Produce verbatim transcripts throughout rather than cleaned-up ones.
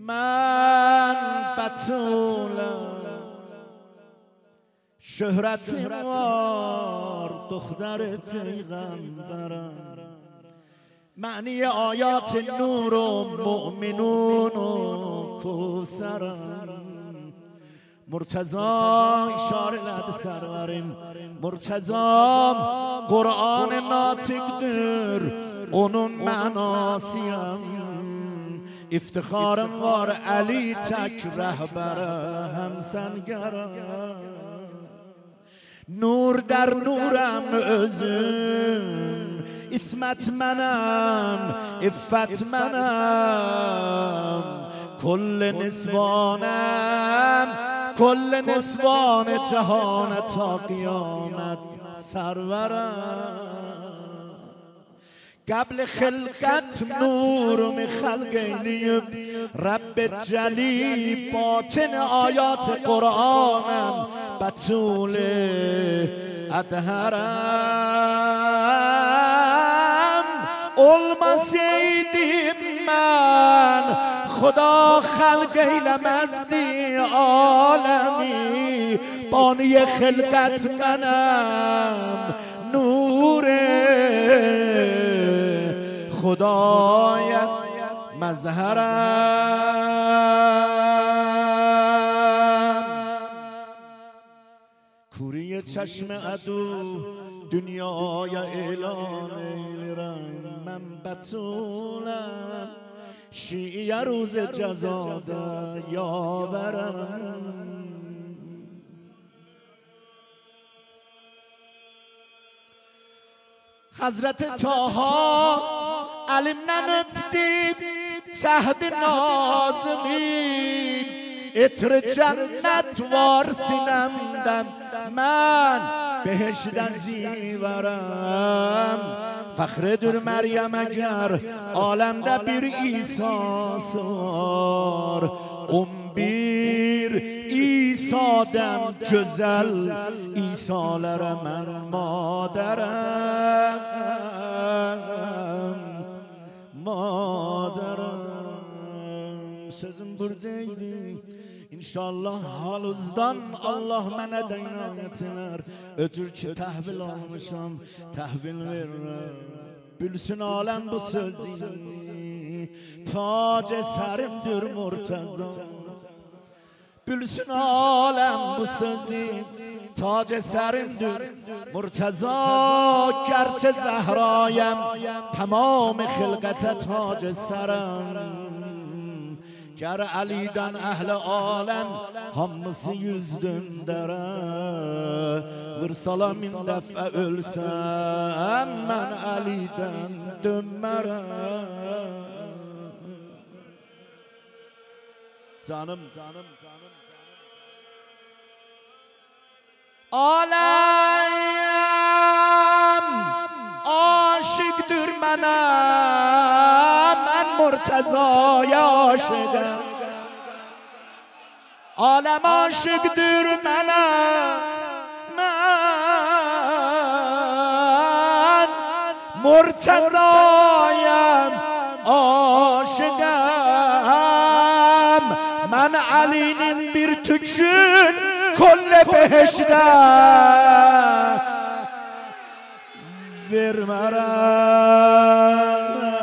من بتولم شهرتی وار دختر پیغمبرم، معنی آیات نور و مؤمنون و کوثرم. مرتضا اشاره لد سروریم، مرتضا قرآن ناطقدر onun manasıyam. İftikharım var Ali tek rehbere hemsengerem. Nur der nurem özüm, İsmet menem, iffet menem. Kull nisvanem, kull nisvan cehane ta kıyamet serverem. قبل خلقت نور می خلقینیم رب جلی باطن آیات قرآنم بطول ادهرم. olmasaydım من خدا خلق ایلمزدی عالمی بانی خلقت منم نور خدای مظهرم. کوری چشم عدو دنیای اعلان ایلرم، من بتولم شیعه روز جزاده یاورم. حضرت طاها علم نمفدید سهد نازمین اتر جنت وار سینمدم من بهشت زیورم. فخر در مریم اگر عالمده bir İsa'sı var on bir İsa'dem güzel İsa'lara ben maderem maderem. Sözüm buradaydı. İnşallah halızdan Allah mənə də inayət elər. Ötür ki təhvil almışam, təhvil verirəm. Bilsin aləm bu sözü, tac sərimdir Murtəza. Bilsin aləm bu sözü, tac sərimdir Murtəza. Gerçi Zəhrayəm, tamam xilqətə tac sərəm. گر علیدن اهل عالم hamısı yüz döndere vırsalam in defa ölsem ben Ali'den dönmerem. Canım canım canım alem aşıktır bana, ben Murteza'ya aşıkım. Alem aşıktır bana, ben Murteza'ya aşıkım. Ben Ali'nin bir tükün kolle beheşte vermerem.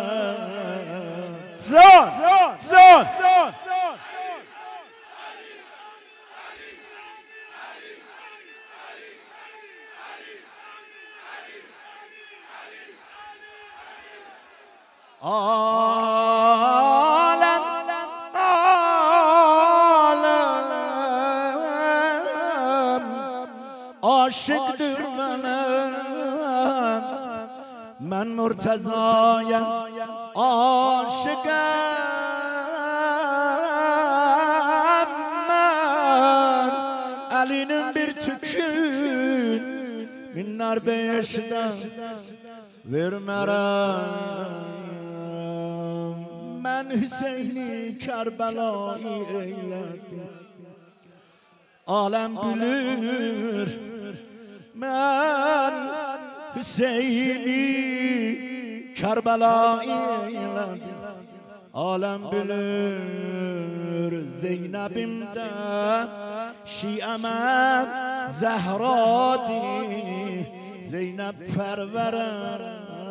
Zon, zon, zon. Alem, alem aşıktır bana, ben Murteza'ya aşıkım. Ben Ali'nin bir tükün minnar beşten vermerem. Ben Hüseyin'i Kerbela'yı eyledim, alem bilir. Ben Hüseyin'i Kerbela'yı eyledim, alem bilir. زینبیم ده شیعمم زهرا دی زینب پرورم